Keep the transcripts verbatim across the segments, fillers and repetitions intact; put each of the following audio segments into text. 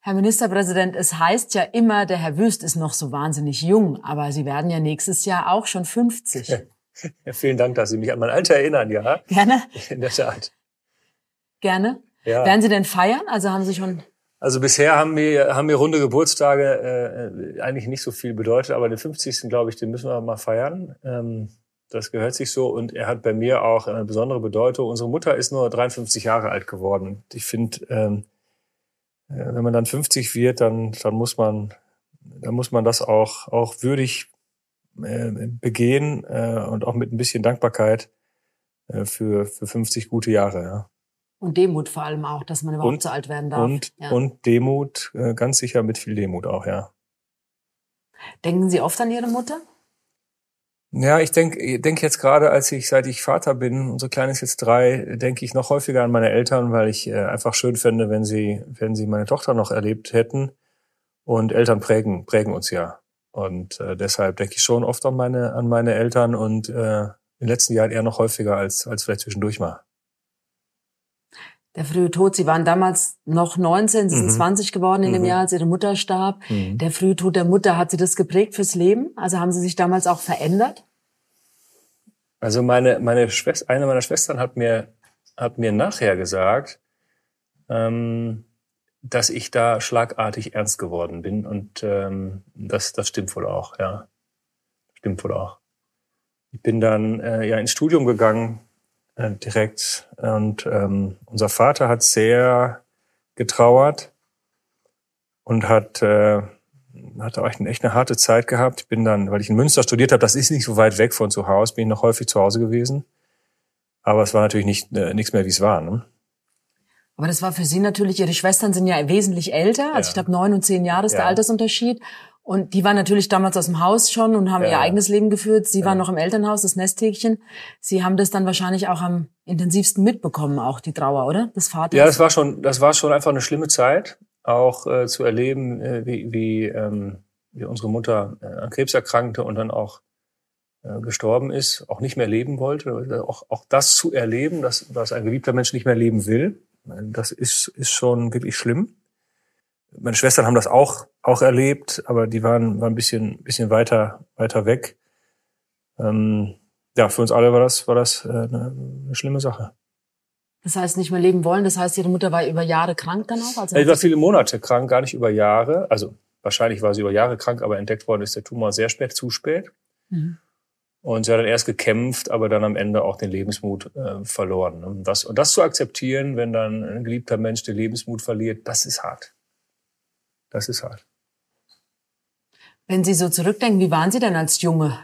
Herr Ministerpräsident, es heißt ja immer, der Herr Wüst ist noch so wahnsinnig jung, aber Sie werden ja nächstes Jahr auch schon fünfzig. Ja, ja, vielen Dank, dass Sie mich an mein Alter erinnern, ja. Gerne. In der Tat. Gerne. Ja. Werden Sie denn feiern? Also haben Sie schon... Also bisher haben mir, haben mir runde Geburtstage äh, eigentlich nicht so viel bedeutet, aber den fünfzigsten glaube ich, den müssen wir mal feiern. Ähm, das gehört sich so und er hat bei mir auch eine besondere Bedeutung. Unsere Mutter ist nur dreiundfünfzig Jahre alt geworden. Ich finde, ähm, wenn man dann fünfzig wird, dann, dann muss man, dann muss man das auch, auch würdig äh, begehen äh, und auch mit ein bisschen Dankbarkeit äh, für, für fünfzig gute Jahre, ja. Und Demut vor allem auch, dass man überhaupt und, so alt werden darf. Und, ja. und Demut, äh, ganz sicher mit viel Demut auch, ja. Denken Sie oft an Ihre Mutter? Ja, ich denke ich denk jetzt gerade, als ich, seit ich Vater bin, unsere Kleine ist jetzt drei, denke ich noch häufiger an meine Eltern, weil ich äh, einfach schön fände, wenn sie, wenn sie meine Tochter noch erlebt hätten. Und Eltern prägen, prägen uns ja. Und äh, deshalb denke ich schon oft an meine, an meine Eltern und äh, in den letzten Jahren eher noch häufiger als, als vielleicht zwischendurch mal. Der frühe Tod, Sie waren damals noch neunzehn, Sie sind mhm. zwanzig geworden in mhm. dem Jahr, als Ihre Mutter starb. Mhm. Der frühe Tod der Mutter, hat Sie das geprägt fürs Leben? Also haben Sie sich damals auch verändert? Also meine, meine Schwester, eine meiner Schwestern hat mir, hat mir nachher gesagt, ähm, dass ich da schlagartig ernst geworden bin und ähm, das, das stimmt wohl auch, ja. Stimmt wohl auch. Ich bin dann äh, ja ins Studium gegangen, direkt. Und ähm, unser Vater hat sehr getrauert und hat äh, hatte auch echt eine harte Zeit gehabt. Ich bin dann, weil ich in Münster studiert habe, das ist nicht so weit weg von zu Hause, bin ich noch häufig zu Hause gewesen. Aber es war natürlich nicht äh, nichts mehr, wie es war. Ne? Aber das war für Sie natürlich, Ihre Schwestern sind ja wesentlich älter. Also ja. ich glaube, neun und zehn Jahre ist ja. der Altersunterschied. Und die waren natürlich damals aus dem Haus schon und haben ja, ihr eigenes Leben geführt. Sie ja. waren noch im Elternhaus, das Nesthäkchen. Sie haben das dann wahrscheinlich auch am intensivsten mitbekommen, auch die Trauer, oder? Des Vaters. Ja, das war schon, das war schon einfach eine schlimme Zeit, auch äh, zu erleben, äh, wie, wie, ähm, wie unsere Mutter äh, an Krebs erkrankte und dann auch äh, gestorben ist, auch nicht mehr leben wollte. Auch, auch das zu erleben, dass, dass ein geliebter Mensch nicht mehr leben will, das ist, ist schon wirklich schlimm. Meine Schwestern haben das auch auch erlebt, aber die waren waren ein bisschen bisschen weiter weiter weg. Ähm, ja, für uns alle war das war das äh, eine, eine schlimme Sache. Das heißt, nicht mehr leben wollen. Das heißt, Ihre Mutter war über Jahre krank dann auch. Also sie war viele Monate krank, gar nicht über Jahre. Also wahrscheinlich war sie über Jahre krank, aber entdeckt worden ist der Tumor sehr spät, zu spät. Mhm. Und sie hat dann erst gekämpft, aber dann am Ende auch den Lebensmut äh, verloren. Und das und das zu akzeptieren, wenn dann ein geliebter Mensch den Lebensmut verliert, das ist hart. Das ist hart. Wenn Sie so zurückdenken, wie waren Sie denn als Junge?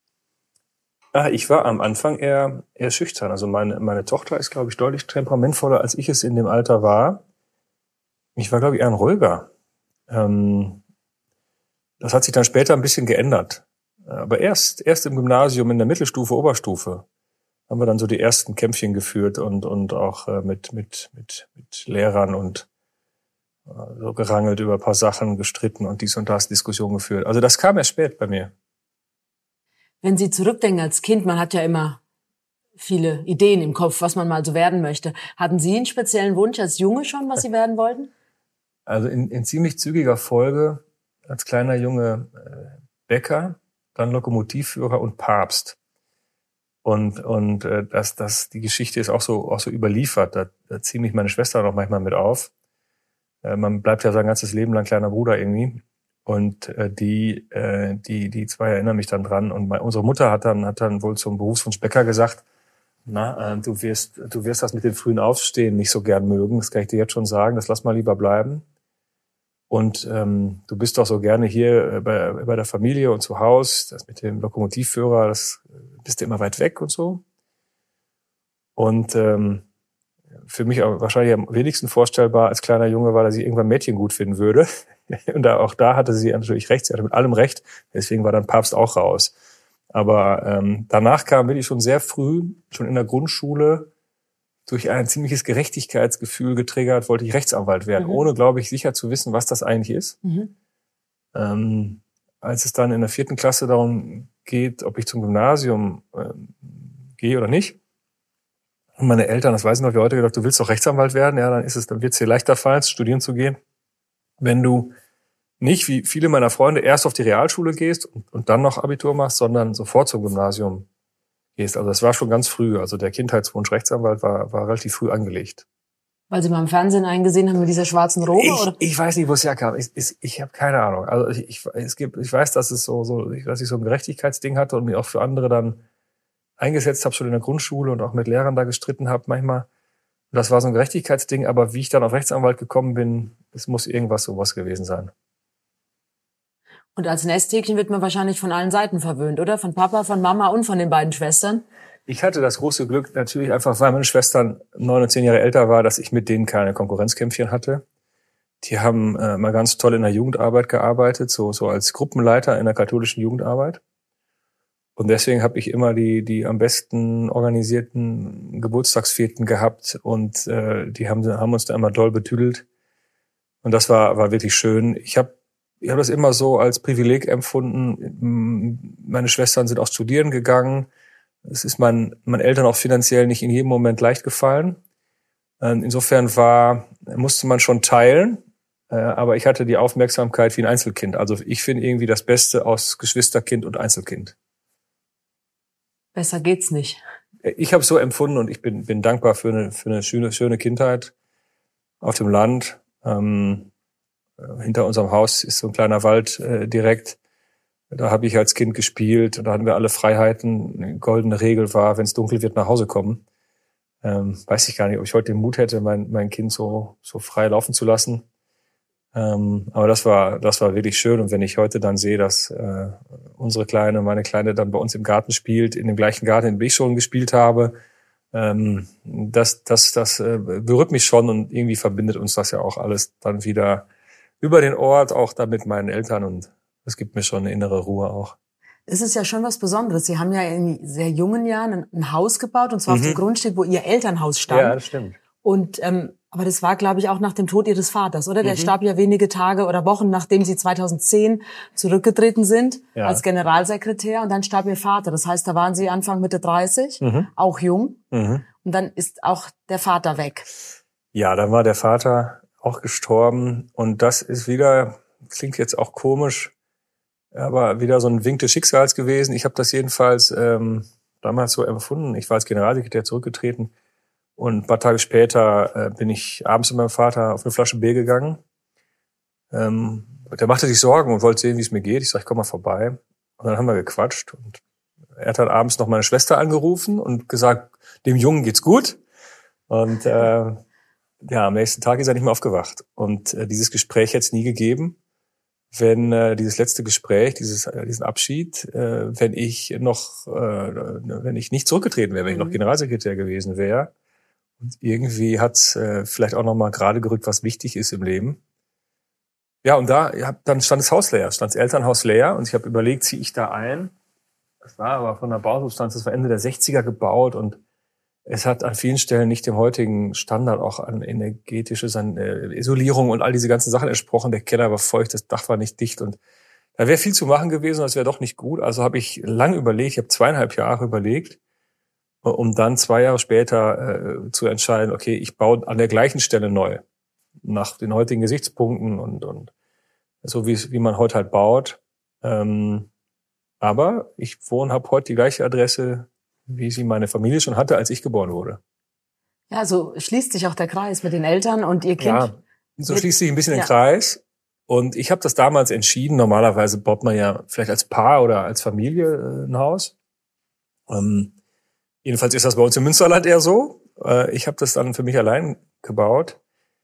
Ah, ich war am Anfang eher, eher schüchtern. Also meine, meine Tochter ist, glaube ich, deutlich temperamentvoller, als ich es in dem Alter war. Ich war, glaube ich, eher ein ruhiger. Ähm, das hat sich dann später ein bisschen geändert. Aber erst, erst im Gymnasium, in der Mittelstufe, Oberstufe, haben wir dann so die ersten Kämpfchen geführt und, und auch äh, mit, mit, mit, mit Lehrern und so gerangelt über ein paar Sachen, gestritten und dies und das, Diskussion geführt. Also das kam erst spät bei mir. Wenn Sie zurückdenken als Kind, man hat ja immer viele Ideen im Kopf, was man mal so werden möchte. Hatten Sie einen speziellen Wunsch als Junge schon, was Sie werden wollten? Also in, in ziemlich zügiger Folge als kleiner Junge äh, Bäcker, dann Lokomotivführer und Papst. Und und äh, das das die Geschichte ist auch so auch so überliefert. Da, da ziehen mich meine Schwester noch manchmal mit auf. Man bleibt ja sein ganzes Leben lang kleiner Bruder irgendwie. Und äh, die, äh, die, die zwei erinnern mich dann dran. Und meine, unsere Mutter hat dann, hat dann wohl zum Berufswunsch Bäcker gesagt, na, äh, du wirst, du wirst das mit dem frühen Aufstehen nicht so gern mögen. Das kann ich dir jetzt schon sagen. Das lass mal lieber bleiben. Und ähm, du bist doch so gerne hier bei, bei der Familie und zu Hause. Das mit dem Lokomotivführer, das bist du immer weit weg und so. Und ähm, für mich auch wahrscheinlich am wenigsten vorstellbar als kleiner Junge war, dass ich irgendwann Mädchen gut finden würde. Und da, auch da hatte sie natürlich recht, sie hatte mit allem recht. Deswegen war dann Papst auch raus. Aber ähm, danach kam wirklich schon sehr früh, schon in der Grundschule, durch ein ziemliches Gerechtigkeitsgefühl getriggert, wollte ich Rechtsanwalt werden, mhm. ohne, glaube ich, sicher zu wissen, was das eigentlich ist. Mhm. Ähm, als es dann in der vierten Klasse darum geht, ob ich zum Gymnasium ähm, gehe oder nicht, und meine Eltern, das weiß ich noch wie heute, gedacht, du willst doch Rechtsanwalt werden, ja, dann ist es, dann wird es dir leichter fallen, studieren zu gehen. wenn du nicht, wie viele meiner Freunde, erst auf die Realschule gehst und, und dann noch Abitur machst, sondern sofort zum Gymnasium gehst. Also das war schon ganz früh. Also der Kindheitswunsch Rechtsanwalt war, war relativ früh angelegt. Weil Sie mal im Fernsehen eingesehen haben mit dieser schwarzen Robe? Ich, oder? ich weiß nicht, wo es herkam. Ich, ich, ich habe keine Ahnung. Also ich, ich, es gibt, ich weiß, dass es so, so, dass ich so ein Gerechtigkeitsding hatte und mich auch für andere dann eingesetzt habe, schon in der Grundschule und auch mit Lehrern da gestritten habe manchmal. Das war so ein Gerechtigkeitsding. Aber wie ich dann auf Rechtsanwalt gekommen bin, es muss irgendwas sowas gewesen sein. Und als Nesthäkchen wird man wahrscheinlich von allen Seiten verwöhnt, oder? Von Papa, von Mama und von den beiden Schwestern? Ich hatte das große Glück natürlich einfach, weil meine Schwestern neun und zehn Jahre älter war, dass ich mit denen keine Konkurrenzkämpfchen hatte. Die haben äh, mal ganz toll in der Jugendarbeit gearbeitet, so so als Gruppenleiter in der katholischen Jugendarbeit. Und deswegen habe ich immer die die am besten organisierten Geburtstagsfeten gehabt und äh, die haben haben uns da immer doll betüdelt. Und das war war wirklich schön. Ich habe Ich habe das immer so als Privileg empfunden. Meine Schwestern sind auch studieren gegangen. Es ist meinen, meinen Eltern auch finanziell nicht in jedem Moment leicht gefallen. Insofern war, musste man schon teilen. Aber ich hatte die Aufmerksamkeit wie ein Einzelkind. Also ich finde irgendwie das Beste aus Geschwisterkind und Einzelkind. Besser geht's nicht. Ich habe es so empfunden und ich bin, bin dankbar für eine, für eine schöne, schöne Kindheit auf dem Land. Ähm, Hinter unserem Haus ist so ein kleiner Wald äh, direkt. Da habe ich als Kind gespielt und da hatten wir alle Freiheiten. Eine goldene Regel war, wenn es dunkel wird, nach Hause kommen. Ähm, weiß ich gar nicht, ob ich heute den Mut hätte, mein, mein Kind so so frei laufen zu lassen. Ähm, aber das war das war wirklich schön. Und wenn ich heute dann sehe, dass äh, unsere Kleine, meine Kleine dann bei uns im Garten spielt, in dem gleichen Garten, in dem ich schon gespielt habe, ähm, das das das äh, berührt mich schon und irgendwie verbindet uns das ja auch alles dann wieder über den Ort, auch da mit meinen Eltern, und es gibt mir schon eine innere Ruhe auch. Es ist ja schon was Besonderes. Sie haben ja in sehr jungen Jahren ein, ein Haus gebaut, und zwar mhm. auf dem Grundstück, wo Ihr Elternhaus stand. Ja, das stimmt. Und ähm, aber das war, glaube ich, auch nach dem Tod Ihres Vaters, oder? Der mhm. starb ja wenige Tage oder Wochen, nachdem Sie zweitausendzehn zurückgetreten sind ja. als Generalsekretär, und dann starb Ihr Vater. Das heißt, da waren Sie Anfang Mitte dreißig, mhm. auch jung, mhm. und dann ist auch der Vater weg. Ja, dann war der Vater auch gestorben, und das ist wieder, klingt jetzt auch komisch, aber wieder so ein Wink des Schicksals gewesen. Ich habe das jedenfalls ähm, damals so empfunden. Ich war als Generalsekretär zurückgetreten und ein paar Tage später äh, bin ich abends mit meinem Vater auf eine Flasche Bier gegangen. Ähm, der machte sich Sorgen und wollte sehen, wie es mir geht. Ich sag, ich komm mal vorbei. Und dann haben wir gequatscht, und er hat dann abends noch meine Schwester angerufen und gesagt, dem Jungen geht's gut. Und äh, ja, am nächsten Tag ist er nicht mehr aufgewacht. Und äh, dieses Gespräch hätte es nie gegeben, wenn äh, dieses letzte Gespräch, dieses äh, diesen Abschied, äh, wenn ich noch, äh, wenn ich nicht zurückgetreten wäre, wenn ich noch Generalsekretär gewesen wäre. Und irgendwie hat's äh, vielleicht auch noch mal gerade gerückt, was wichtig ist im Leben. Ja, und da ja, dann stand das Haus leer, stand das Elternhaus leer, und ich habe überlegt, ziehe ich da ein? Das war aber von der Bausubstanz, das war Ende der sechziger gebaut, und es hat an vielen Stellen nicht dem heutigen Standard auch an energetische an, äh, Isolierung und all diese ganzen Sachen entsprochen. Der Keller war feucht, das Dach war nicht dicht, und da wäre viel zu machen gewesen, das wäre doch nicht gut. Also habe ich lange überlegt, ich habe zweieinhalb Jahre überlegt, um dann zwei Jahre später äh, zu entscheiden, okay, ich baue an der gleichen Stelle neu, nach den heutigen Gesichtspunkten und und so wie wie man heute halt baut. Ähm, aber ich wohne, habe heute die gleiche Adresse, wie sie meine Familie schon hatte, als ich geboren wurde. Ja, so schließt sich auch der Kreis mit den Eltern und Ihr Kind. Ja, so schließt sich ein bisschen ja. den Kreis. Und ich habe das damals entschieden. Normalerweise baut man ja vielleicht als Paar oder als Familie ein Haus. Ähm, jedenfalls ist das bei uns im Münsterland eher so. Äh, ich habe das dann für mich allein gebaut.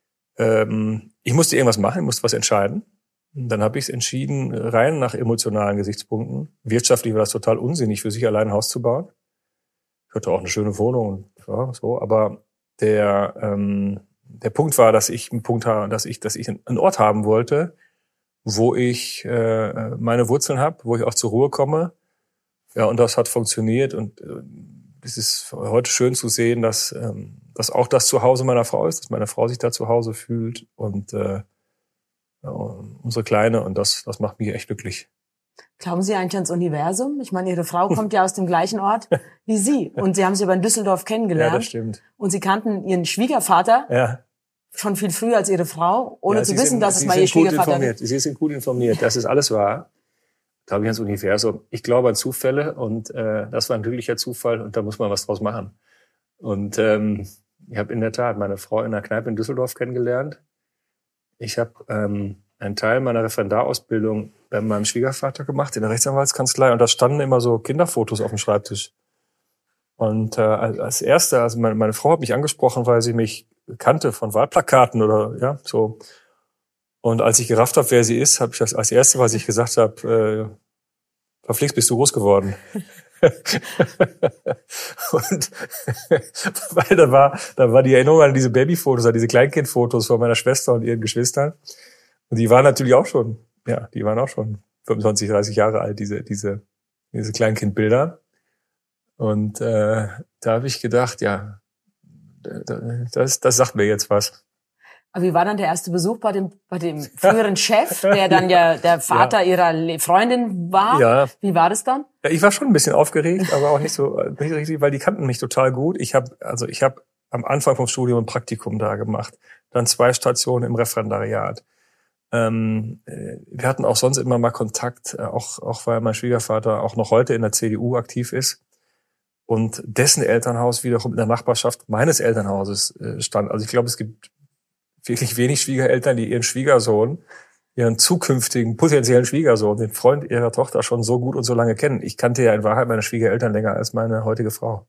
Ähm, ich musste irgendwas machen, ich musste was entscheiden. Und dann habe ich es entschieden, rein nach emotionalen Gesichtspunkten. Wirtschaftlich war das total unsinnig, für sich allein ein Haus zu bauen. Ich hatte auch eine schöne Wohnung und ja, so, aber der ähm, der Punkt war, dass ich einen Punkt habe, dass ich dass ich einen Ort haben wollte, wo ich äh, meine Wurzeln habe, wo ich auch zur Ruhe komme. Ja, und das hat funktioniert, und äh, es ist heute schön zu sehen, dass ähm, dass auch das Zuhause meiner Frau ist, dass meine Frau sich da zu Hause fühlt, und äh, ja, unsere Kleine, und das das macht mich echt glücklich. Glauben Sie eigentlich ans Universum? Ich meine, Ihre Frau kommt ja aus dem gleichen Ort wie Sie. Und Sie haben sie aber in Düsseldorf kennengelernt. Ja, das stimmt. Und Sie kannten Ihren Schwiegervater ja. schon viel früher als Ihre Frau, ohne ja, zu Sie wissen, sind, dass Sie es mal Ihr sind gut Schwiegervater informiert. Sie sind gut informiert, dass es alles war. Glaube ich ans Universum. Ich glaube an Zufälle und äh, das war ein glücklicher Zufall und da muss man was draus machen. Und ähm, ich habe in der Tat meine Frau in einer Kneipe in Düsseldorf kennengelernt. Ich habe ähm, einen Teil meiner Referendarausbildung bei meinem Schwiegervater gemacht in der Rechtsanwaltskanzlei und da standen immer so Kinderfotos auf dem Schreibtisch. Und äh, als Erste, also meine, meine Frau hat mich angesprochen, weil sie mich kannte von Wahlplakaten oder ja so. Und als ich gerafft habe, wer sie ist, habe ich das als Erste, was ich gesagt habe, äh, verflixt, bist du groß geworden. Und weil da war, da war die Erinnerung an diese Babyfotos, an diese Kleinkindfotos von meiner Schwester und ihren Geschwistern. Und die waren natürlich auch schon, ja, die waren auch schon fünfundzwanzig, dreißig Jahre alt, diese, diese, diese Kleinkindbilder. Und äh, da habe ich gedacht, ja, das, das sagt mir jetzt was. Aber wie war dann der erste Besuch bei dem, bei dem früheren Chef, der dann ja der Vater ja. Ihrer Freundin war? Ja. Wie war das dann? Ja, ich war schon ein bisschen aufgeregt, aber auch nicht so nicht richtig, weil die kannten mich total gut. Ich habe also ich habe am Anfang vom Studium ein Praktikum da gemacht, dann zwei Stationen im Referendariat. Ähm, wir hatten auch sonst immer mal Kontakt, auch auch weil mein Schwiegervater auch noch heute in der C D U aktiv ist und dessen Elternhaus wiederum in der Nachbarschaft meines Elternhauses stand. Also ich glaube, es gibt wirklich wenig Schwiegereltern, die ihren Schwiegersohn, ihren zukünftigen potenziellen Schwiegersohn, den Freund ihrer Tochter schon so gut und so lange kennen. Ich kannte ja in Wahrheit meine Schwiegereltern länger als meine heutige Frau.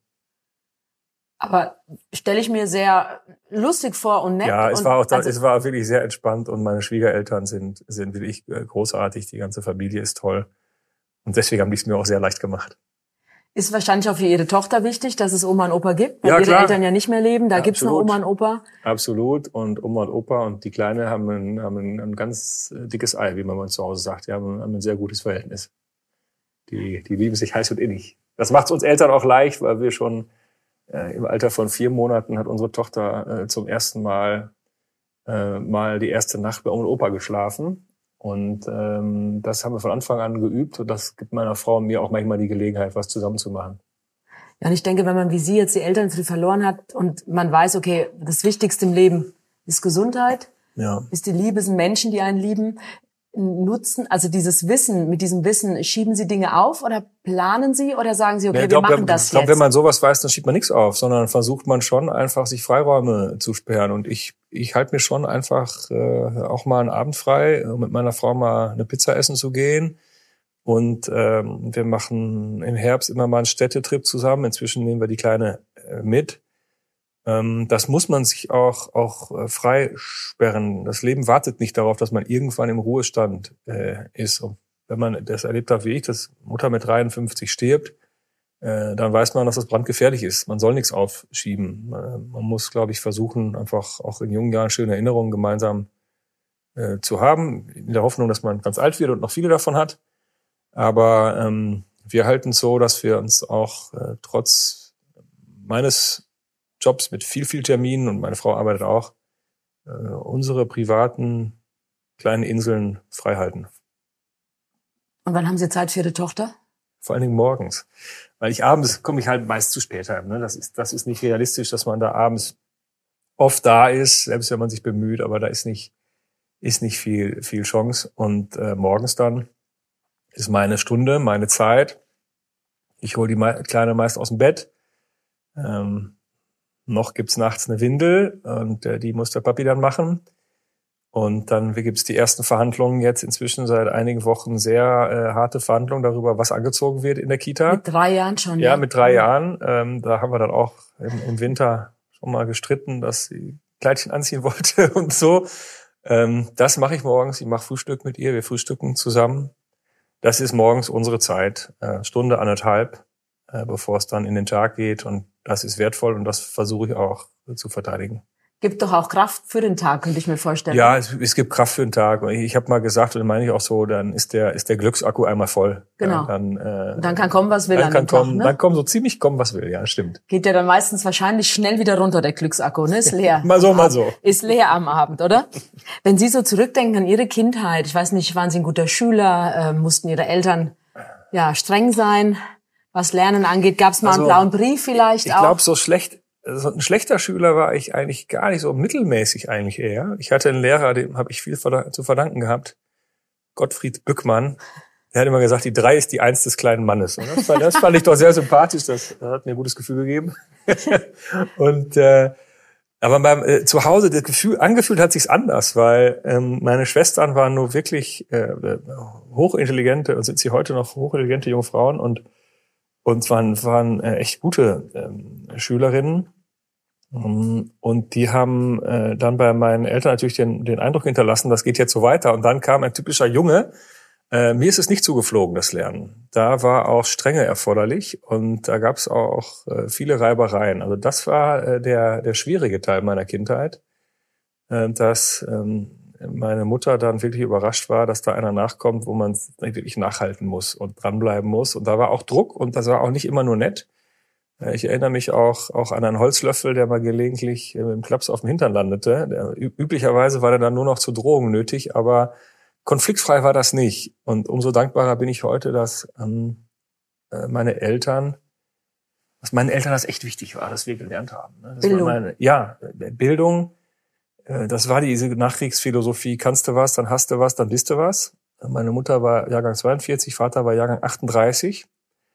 Aber stelle ich mir sehr lustig vor und nett. Ja, es und war auch da, also es war wirklich sehr entspannt und meine Schwiegereltern sind sind wirklich großartig. Die ganze Familie ist toll und deswegen haben die es mir auch sehr leicht gemacht. Ist wahrscheinlich auch für Ihre Tochter wichtig, dass es Oma und Opa gibt, weil ja, ihre klar. Eltern ja nicht mehr leben. Da ja, gibt's absolut. noch Oma und Opa. Absolut. Und Oma und Opa und die Kleine haben ein, haben ein, ein ganz dickes Ei, wie man mal zu Hause sagt. Die haben, haben ein sehr gutes Verhältnis. Die, die lieben sich heiß und innig. Das macht uns Eltern auch leicht, weil wir schon äh, im Alter von vier Monaten hat unsere Tochter äh, zum ersten Mal äh, mal die erste Nacht bei Oma und Opa geschlafen. Und ähm, das haben wir von Anfang an geübt. Und das gibt meiner Frau und mir auch manchmal die Gelegenheit, was zusammen zu machen. Ja, und ich denke, wenn man wie Sie jetzt die Eltern früh verloren hat und man weiß, okay, das Wichtigste im Leben ist Gesundheit, ja. ist die Liebe, sind Menschen, die einen lieben, nutzen, also dieses Wissen, mit diesem Wissen, schieben Sie Dinge auf oder planen Sie oder sagen Sie, okay, ja, glaub, wir machen wenn, das ich glaub, jetzt? Wenn man sowas weiß, dann schiebt man nichts auf, sondern versucht man schon einfach, sich Freiräume zu sperren. Und ich ich halte mir schon einfach äh, auch mal einen Abend frei, mit meiner Frau mal eine Pizza essen zu gehen. Und ähm, wir machen im Herbst immer mal einen Städtetrip zusammen. Inzwischen nehmen wir die Kleine äh, mit. Ähm, das muss man sich auch auch äh, frei sperren. Das Leben wartet nicht darauf, dass man irgendwann im Ruhestand äh, ist. Und wenn man das erlebt hat wie ich, dass Mutter mit dreiundfünfzig stirbt, äh, dann weiß man, dass das brandgefährlich ist. Man soll nichts aufschieben. Äh, man muss, glaube ich, versuchen, einfach auch in jungen Jahren schöne Erinnerungen gemeinsam äh, zu haben, in der Hoffnung, dass man ganz alt wird und noch viele davon hat. Aber ähm, wir halten es so, dass wir uns auch äh, trotz meines Jobs mit viel, viel Terminen, und meine Frau arbeitet auch, äh, unsere privaten kleinen Inseln frei halten. Und wann haben Sie Zeit für Ihre Tochter? Vor allen Dingen morgens. Weil ich abends komme ich halt meist zu spät heim. Ne? Das ist, das ist nicht realistisch, dass man da abends oft da ist, selbst wenn man sich bemüht, aber da ist nicht, ist nicht viel, viel Chance. Und äh, morgens dann ist meine Stunde, meine Zeit. Ich hole die Kleine meist aus dem Bett. Ähm, noch gibt's nachts eine Windel und äh, die muss der Papi dann machen. Und dann gibt's die ersten Verhandlungen jetzt inzwischen seit einigen Wochen, sehr äh, harte Verhandlungen darüber, was angezogen wird in der Kita. Mit drei Jahren schon. Ja, ja. mit drei Jahren. Ähm, da haben wir dann auch im, im Winter schon mal gestritten, dass sie Kleidchen anziehen wollte und so. Ähm, das mache ich morgens. Ich mache Frühstück mit ihr. Wir frühstücken zusammen. Das ist morgens unsere Zeit, äh, Stunde, anderthalb, äh, bevor es dann in den Tag geht. Und das ist wertvoll und das versuche ich auch zu verteidigen. Gibt doch auch Kraft für den Tag, könnte ich mir vorstellen. Ja, es, es gibt Kraft für den Tag. Ich habe mal gesagt, und das meine ich auch so, dann ist der ist der Glücksakku einmal voll. Genau. Ja, dann, äh, dann kann kommen, was will dann an kann dem Tag, kommen, ne? Dann kommen so ziemlich kommen, was will. Ja, stimmt. Geht ja dann meistens wahrscheinlich schnell wieder runter, der Glücksakku, ne? Ist leer. Mal so, mal so. Ist leer am Abend, oder? Wenn Sie so zurückdenken an Ihre Kindheit, ich weiß nicht, waren Sie ein guter Schüler, äh, mussten Ihre Eltern ja streng sein, was Lernen angeht? Gab es mal also, einen blauen Brief vielleicht ich auch? Ich glaube, so schlecht so ein schlechter Schüler war ich eigentlich gar nicht, so mittelmäßig eigentlich eher. Ich hatte einen Lehrer, dem habe ich viel zu verdanken gehabt, Gottfried Bückmann. Der hat immer gesagt, die drei ist die Eins des kleinen Mannes. Und das, fand, das fand ich doch sehr sympathisch. Das, das hat mir ein gutes Gefühl gegeben. Und äh, aber beim äh, zu Hause das Gefühl angefühlt hat sich's anders, weil ähm, meine Schwestern waren nur wirklich äh, hochintelligente und sind sie heute noch hochintelligente junge Frauen und und waren waren äh, echt gute ähm, Schülerinnen. Um, und die haben äh, dann bei meinen Eltern natürlich den den Eindruck hinterlassen, das geht jetzt so weiter. Und dann kam ein typischer Junge. Äh, mir ist es nicht zugeflogen, das Lernen. Da war auch Strenge erforderlich und da gab es auch äh, viele Reibereien. Also das war äh, der der schwierige Teil meiner Kindheit, äh, dass ähm, meine Mutter dann wirklich überrascht war, dass da einer nachkommt, wo man wirklich nachhalten muss und dranbleiben muss. Und da war auch Druck und das war auch nicht immer nur nett. Äh, ich erinnere mich auch auch an einen Holzlöffel, der mal gelegentlich äh, mit dem Klaps auf dem Hintern landete. Der, üblicherweise war der dann nur noch zur Drohung nötig, aber konfliktfrei war das nicht. Und umso dankbarer bin ich heute, dass ähm, meine Eltern, dass meinen Eltern das echt wichtig war, dass wir gelernt haben. Das Bildung. War meine, ja, Bildung, äh, das war diese Nachkriegsphilosophie, kannst du was, dann hast du was, dann bist du was. Meine Mutter war Jahrgang zweiundvierzig, Vater war Jahrgang achtunddreißig.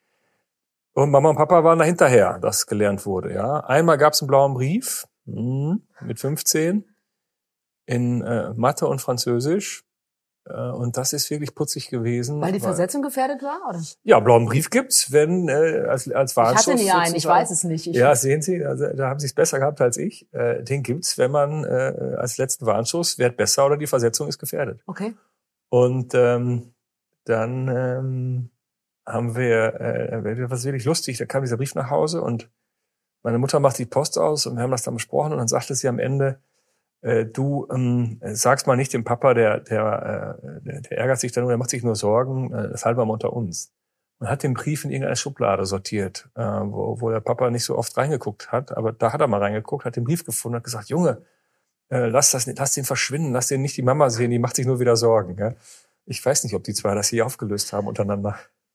Und Mama und Papa waren da hinterher, dass gelernt wurde. Ja, einmal gab es einen blauen Brief mh, mit fünfzehn in äh, Mathe und Französisch. Und das ist wirklich putzig gewesen. Weil die Versetzung gefährdet war, oder? Ja, blauen Brief gibt's, wenn äh, als als Warnschuss. Ich hatte nie einen, ich weiß es nicht. Ich ja, sehen Sie, also, da haben Sie es besser gehabt als ich. Äh, den gibt's, wenn man äh, als letzten Warnschuss wird besser oder die Versetzung ist gefährdet. Okay. Und ähm, dann ähm, haben wir, äh, was wirklich lustig, da kam dieser Brief nach Hause und meine Mutter macht die Post aus und wir haben das dann besprochen und dann sagte sie am Ende, Äh, du ähm, sag's mal nicht dem Papa, der der, äh, der der ärgert sich dann nur, der macht sich nur Sorgen, äh, das halten wir mal unter uns. Und hat den Brief in irgendeine Schublade sortiert, äh, wo, wo der Papa nicht so oft reingeguckt hat, aber da hat er mal reingeguckt, hat den Brief gefunden, hat gesagt, Junge, äh, lass das nicht, lass den verschwinden, lass den nicht die Mama sehen, die macht sich nur wieder Sorgen. Ja? Ich weiß nicht, ob die zwei das hier aufgelöst haben untereinander.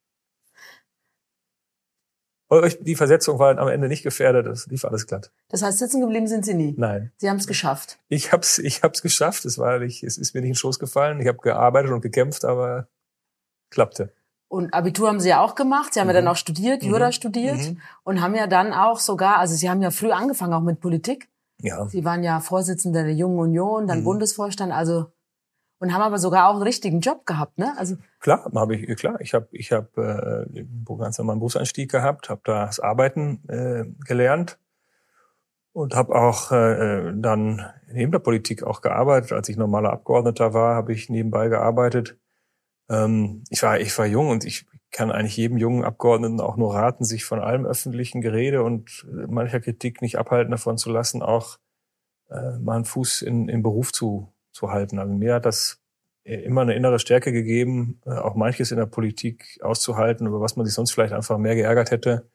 Die Versetzung war am Ende nicht gefährdet, das lief alles glatt. Das heißt, sitzen geblieben sind Sie nie? Nein. Sie haben es geschafft? Ich hab's, ich hab's geschafft. Es war nicht, es ist mir nicht in den Schoß gefallen. Ich habe gearbeitet und gekämpft, aber klappte. Und Abitur haben Sie ja auch gemacht. Sie haben mhm. ja dann auch studiert, Jura mhm. studiert mhm. und haben ja dann auch sogar, also Sie haben ja früh angefangen auch mit Politik. Ja. Sie waren ja Vorsitzender der Jungen Union, dann mhm. Bundesvorstand, also und haben aber sogar auch einen richtigen Job gehabt, ne? Also klar, habe ich klar. Ich habe ich habe äh, ganz normalen Berufseinstieg gehabt, habe da das Arbeiten äh, gelernt und habe auch äh, dann neben der Politik auch gearbeitet. Als ich normaler Abgeordneter war, habe ich nebenbei gearbeitet. Ähm, ich war ich war jung und ich kann eigentlich jedem jungen Abgeordneten auch nur raten, sich von allem öffentlichen Gerede und mancher Kritik nicht abhalten davon zu lassen, auch äh, mal einen Fuß in in Beruf zu zu halten. Also mir hat das immer eine innere Stärke gegeben, auch manches in der Politik auszuhalten, über was man sich sonst vielleicht einfach mehr geärgert hätte,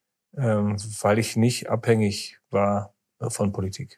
weil ich nicht abhängig war von Politik.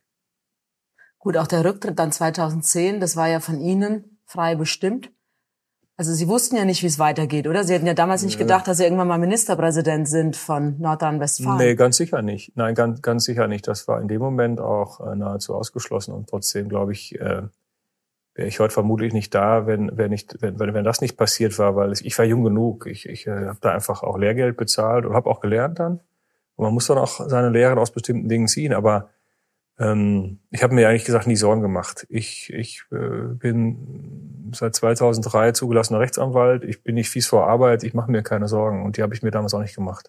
Gut, auch der Rücktritt dann zweitausendzehn, das war ja von Ihnen frei bestimmt. Also Sie wussten ja nicht, wie es weitergeht, oder? Sie hätten ja damals nicht gedacht, dass Sie irgendwann mal Ministerpräsident sind von Nordrhein-Westfalen. Nee, ganz sicher nicht. Nein, ganz, ganz sicher nicht. Das war in dem Moment auch nahezu ausgeschlossen. Und trotzdem, glaube ich, äh, wäre ich heute vermutlich nicht da, wenn wenn nicht wenn wenn das nicht passiert war, weil ich war jung genug. Ich ich äh, habe da einfach auch Lehrgeld bezahlt und habe auch gelernt dann. Und man muss dann auch seine Lehren aus bestimmten Dingen ziehen. Aber ähm, ich habe mir eigentlich gesagt nie Sorgen gemacht. Ich ich äh, bin seit zweitausenddrei zugelassener Rechtsanwalt. Ich bin nicht fies vor Arbeit. Ich mache mir keine Sorgen und die habe ich mir damals auch nicht gemacht.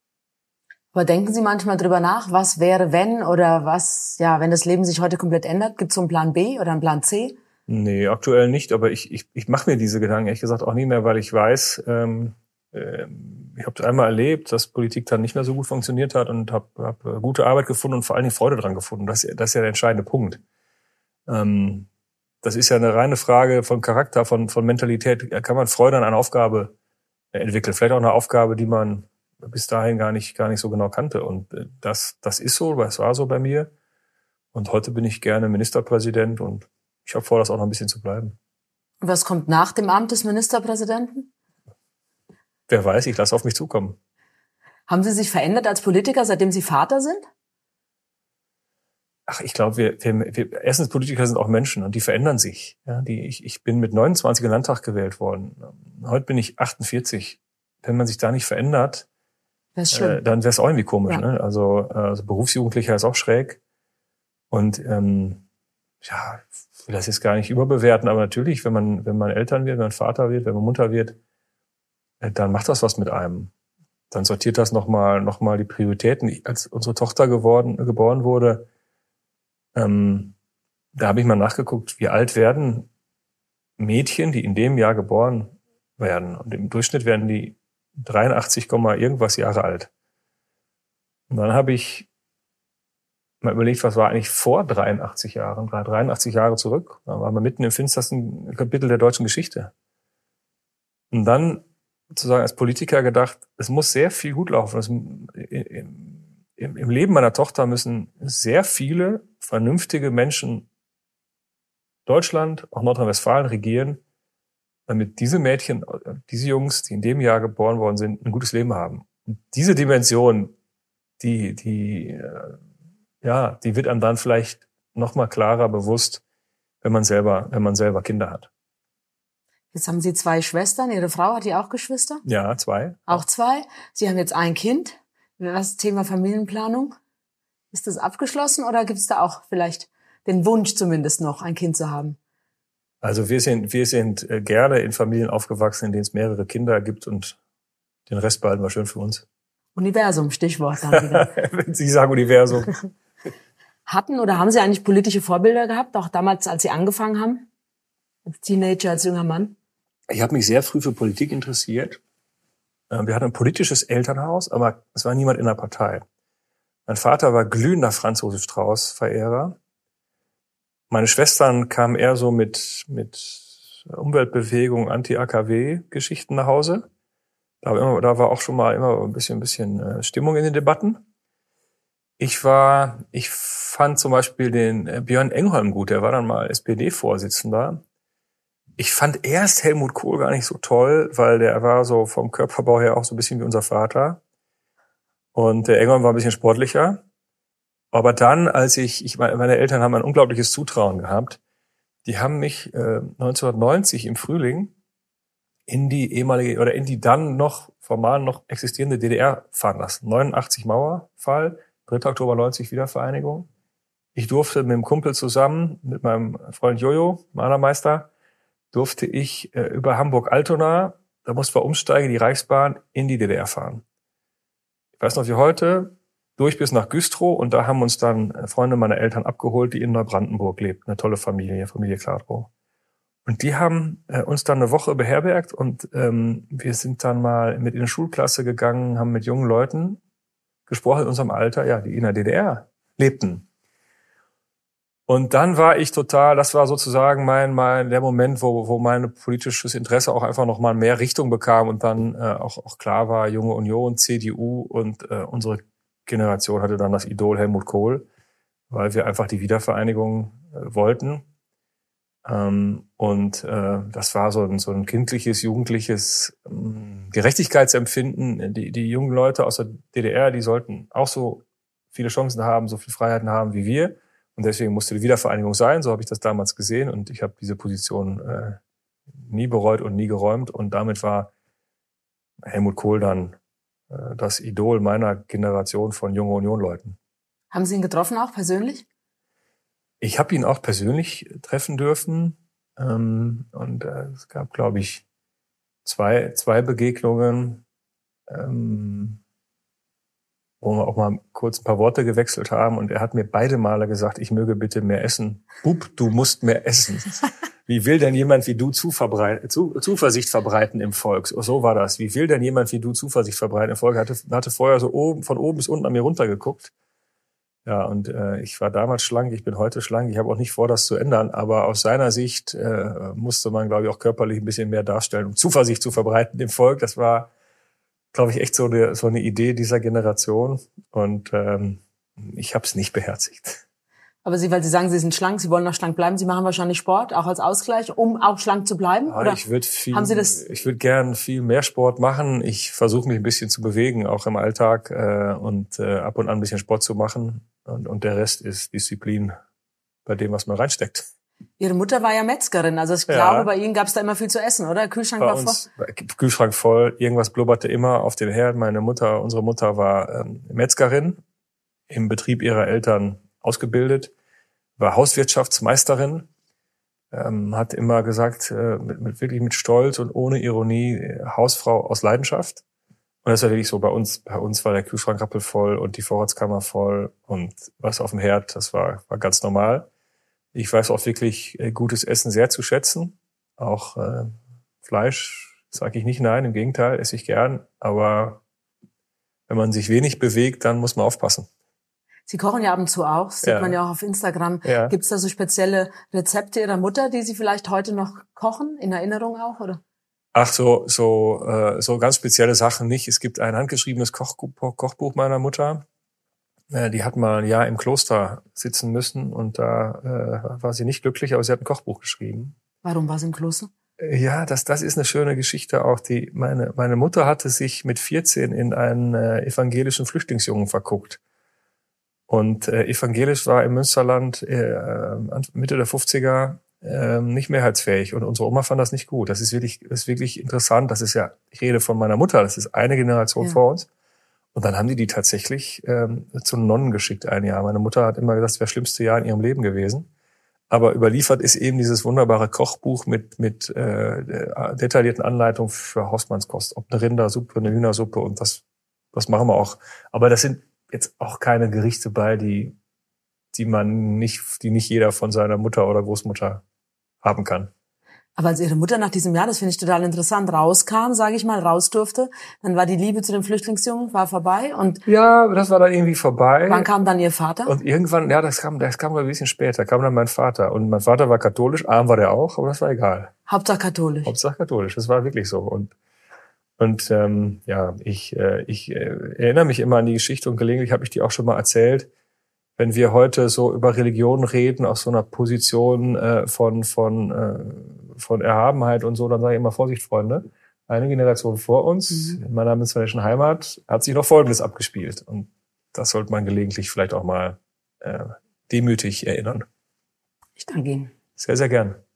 Aber denken Sie manchmal drüber nach, was wäre wenn oder was ja, wenn das Leben sich heute komplett ändert? Gibt es so einen Plan B oder einen Plan C? Nee, aktuell nicht, aber ich ich ich mache mir diese Gedanken ehrlich gesagt auch nie mehr, weil ich weiß, ähm, äh, ich habe einmal erlebt, dass Politik dann nicht mehr so gut funktioniert hat und habe hab gute Arbeit gefunden und vor allen Dingen Freude dran gefunden. Das, das ist ja der entscheidende Punkt. Ähm, das ist ja eine reine Frage von Charakter, von von Mentalität. Kann man Freude an einer Aufgabe entwickeln? Vielleicht auch eine Aufgabe, die man bis dahin gar nicht gar nicht so genau kannte. Und das das ist so, das war so bei mir. Und heute bin ich gerne Ministerpräsident und ich habe vor, das auch noch ein bisschen zu bleiben. Und was kommt nach dem Amt des Ministerpräsidenten? Wer weiß, ich lasse auf mich zukommen. Haben Sie sich verändert als Politiker, seitdem Sie Vater sind? ach, ich glaube, wir, wir, wir, erstens Politiker sind auch Menschen und die verändern sich. Ja, die, ich, ich bin mit neunundzwanzig im Landtag gewählt worden. Heute bin ich achtundvierzig. Wenn man sich da nicht verändert, äh, dann wäre es auch irgendwie komisch. Ja. Ne? Also, also Berufsjugendlicher ist auch schräg. Und ähm, ja, ich will das jetzt gar nicht überbewerten, aber natürlich, wenn man wenn man Eltern wird, wenn man Vater wird, wenn man Mutter wird, äh, dann macht das was mit einem. Dann sortiert das nochmal noch mal die Prioritäten. Ich, als unsere Tochter geworden, geboren wurde, ähm, da habe ich mal nachgeguckt, wie alt werden Mädchen, die in dem Jahr geboren werden. Und im Durchschnitt werden die dreiundachtzig, irgendwas Jahre alt. Und dann habe ich mal überlegt, was war eigentlich vor dreiundachtzig Jahren, dreiundachtzig Jahre zurück. Da waren wir mitten im finstersten Kapitel der deutschen Geschichte. Und dann sozusagen als Politiker gedacht, es muss sehr viel gut laufen. Es, im, im Leben meiner Tochter müssen sehr viele vernünftige Menschen Deutschland, auch Nordrhein-Westfalen regieren, damit diese Mädchen, diese Jungs, die in dem Jahr geboren worden sind, ein gutes Leben haben. Und diese Dimension, die, die, ja, die wird einem dann vielleicht noch mal klarer bewusst, wenn man selber, wenn man selber Kinder hat. Jetzt haben Sie zwei Schwestern. Ihre Frau hat die auch Geschwister? Ja, zwei. Auch zwei. Sie haben jetzt ein Kind. Was ist Thema Familienplanung? Ist das abgeschlossen oder gibt es da auch vielleicht den Wunsch zumindest noch, ein Kind zu haben? Also wir sind, wir sind gerne in Familien aufgewachsen, in denen es mehrere Kinder gibt und den Rest behalten wir schön für uns. Universum, Stichwort dann wieder. Wenn Sie sagen Universum. Hatten oder haben Sie eigentlich politische Vorbilder gehabt, auch damals, als Sie angefangen haben? Als Teenager, als junger Mann? Ich habe mich sehr früh für Politik interessiert. Wir hatten ein politisches Elternhaus, aber es war niemand in der Partei. Mein Vater war glühender Franz Josef Strauß-Verehrer. Meine Schwestern kamen eher so mit mit Umweltbewegung, Anti-A K W-Geschichten nach Hause. Da war, immer, da war auch schon mal immer ein bisschen, ein bisschen Stimmung in den Debatten. Ich war, ich fand zum Beispiel den Björn Engholm gut. Der war dann mal S P D-Vorsitzender. Ich fand erst Helmut Kohl gar nicht so toll, weil der war so vom Körperbau her auch so ein bisschen wie unser Vater. Und der Engholm war ein bisschen sportlicher. Aber dann, als ich, ich meine, meine Eltern haben ein unglaubliches Zutrauen gehabt. Die haben mich äh, neunzehnhundertneunzig im Frühling in die ehemalige oder in die dann noch formal noch existierende D D R fahren lassen. neunundachtzig Mauerfall, dritter Oktober neunzig Wiedervereinigung. Ich durfte mit dem Kumpel zusammen, mit meinem Freund Jojo, Malermeister, durfte ich äh, über Hamburg-Altona, da mussten wir umsteigen, die Reichsbahn, in die D D R fahren. Ich weiß noch wie heute, durch bis nach Güstrow, und da haben uns dann Freunde meiner Eltern abgeholt, die in Neubrandenburg lebt. Eine tolle Familie, Familie Kladrow. Und die haben äh, uns dann eine Woche beherbergt und ähm, wir sind dann mal mit in eine Schulklasse gegangen, haben mit jungen Leuten gesprochen in unserem Alter, ja, die in der D D R lebten. Und dann war ich total, das war sozusagen mein, mein der Moment, wo, wo mein politisches Interesse auch einfach noch mal mehr Richtung bekam und dann äh, auch, auch klar war, Junge Union, C D U und äh, unsere Generation hatte dann das Idol Helmut Kohl, weil wir einfach die Wiedervereinigung äh, wollten. Ähm, und äh, das war so ein, so ein kindliches, jugendliches ähm, Gerechtigkeitsempfinden. Die, die jungen Leute aus der D D R, die sollten auch so viele Chancen haben, so viele Freiheiten haben wie wir. Und deswegen musste die Wiedervereinigung sein. So habe ich das damals gesehen. Und ich habe diese Position äh, nie bereut und nie geräumt. Und damit war Helmut Kohl dann äh, das Idol meiner Generation von Junge Union-Leuten. Haben Sie ihn getroffen auch persönlich? Ich habe ihn auch persönlich treffen dürfen. Ähm, und äh, es gab, glaube ich, zwei, zwei Begegnungen, ähm, wo wir auch mal kurz ein paar Worte gewechselt haben. Und er hat mir beide Male gesagt, ich möge bitte mehr essen. Bub, du musst mehr essen. Wie will denn jemand wie du Zuverbreit- Zu- Zuversicht verbreiten im Volk? So war das. Wie will denn jemand wie du Zuversicht verbreiten im Volk? Er hatte, hatte vorher so oben, von oben bis unten an mir runtergeguckt. Ja, und äh, ich war damals schlank, ich bin heute schlank. Ich habe auch nicht vor, das zu ändern. Aber aus seiner Sicht äh, musste man, glaube ich, auch körperlich ein bisschen mehr darstellen, um Zuversicht zu verbreiten im Volk. Das war, glaube ich, echt so eine, so eine Idee dieser Generation. Und ähm, ich habe es nicht beherzigt. Aber Sie, weil Sie sagen, Sie sind schlank, Sie wollen noch schlank bleiben, Sie machen wahrscheinlich Sport, auch als Ausgleich, um auch schlank zu bleiben? Ja, oder ich würde viel, haben Sie das? Ich würde gern viel mehr Sport machen. Ich versuche mich ein bisschen zu bewegen, auch im Alltag, äh, und äh, ab und an ein bisschen Sport zu machen. Und, und der Rest ist Disziplin bei dem, was man reinsteckt. Ihre Mutter war ja Metzgerin, also ich Ja. glaube, bei Ihnen gab es da immer viel zu essen, oder? Kühlschrank Bei war uns, voll. Kühlschrank voll, irgendwas blubberte immer auf dem Herd. Meine Mutter, unsere Mutter war ähm, Metzgerin, im Betrieb ihrer Eltern ausgebildet, war Hauswirtschaftsmeisterin, ähm, hat immer gesagt, äh, mit, mit wirklich mit Stolz und ohne Ironie, äh, Hausfrau aus Leidenschaft. Und das war wirklich so, bei uns, bei uns war der Kühlschrank rappelvoll und die Vorratskammer voll und was auf dem Herd, das war, war ganz normal. Ich weiß auch wirklich äh, gutes Essen sehr zu schätzen. Auch äh, Fleisch sage ich nicht nein, im Gegenteil, esse ich gern. Aber wenn man sich wenig bewegt, dann muss man aufpassen. Sie kochen ja ab und zu auch, das sieht Ja. man ja auch auf Instagram. Ja. Gibt es da so spezielle Rezepte Ihrer Mutter, die Sie vielleicht heute noch kochen, in Erinnerung auch, oder? Ach, so so äh, so ganz spezielle Sachen nicht. Es gibt ein handgeschriebenes Koch Kochbuch meiner Mutter. Äh, die hat mal ein Jahr im Kloster sitzen müssen und da äh, war sie nicht glücklich, aber sie hat ein Kochbuch geschrieben. Warum war sie im Kloster? Ja, das, das ist eine schöne Geschichte auch. Die, meine, meine Mutter hatte sich mit vierzehn in einen äh, evangelischen Flüchtlingsjungen verguckt. Und äh, evangelisch war im Münsterland äh, Mitte der fünfziger äh, nicht mehrheitsfähig. Und unsere Oma fand das nicht gut. Das ist wirklich, das ist wirklich interessant. Das ist ja, ich rede von meiner Mutter, das ist eine Generation Ja. vor uns. Und dann haben die die tatsächlich ähm, zu Nonnen geschickt ein Jahr. Meine Mutter hat immer gesagt, es wäre das schlimmste Jahr in ihrem Leben gewesen. Aber überliefert ist eben dieses wunderbare Kochbuch mit mit äh, detaillierten Anleitungen für Hausmannskost. Ob eine Rindersuppe, eine Hühnersuppe und das das machen wir auch. Aber das sind jetzt auch keine Gerichte bei, die die man nicht, die nicht jeder von seiner Mutter oder Großmutter haben kann. Aber als Ihre Mutter nach diesem Jahr, das finde ich total interessant, rauskam, sage ich mal, raus durfte, dann war die Liebe zu dem Flüchtlingsjungen, war vorbei. Und Ja, das war dann irgendwie vorbei. wann kam dann Ihr Vater? Und irgendwann, ja, das kam, das kam ein bisschen später, kam dann mein Vater. Und mein Vater war katholisch, arm war der auch, aber das war egal. Hauptsache katholisch. Hauptsache katholisch, das war wirklich so. Und und ähm, ja, ich äh, ich äh, erinnere mich immer an die Geschichte und gelegentlich habe ich die auch schon mal erzählt. Wenn wir heute so über Religion reden, aus so einer Position äh, von von äh, von Erhabenheit und so, dann sage ich immer, Vorsicht, Freunde. Eine Generation vor uns, Mhm. in meiner münsterländischen Heimat, hat sich noch Folgendes abgespielt. Und das sollte man gelegentlich vielleicht auch mal äh, demütig erinnern. Ich danke Ihnen. Sehr, sehr gern.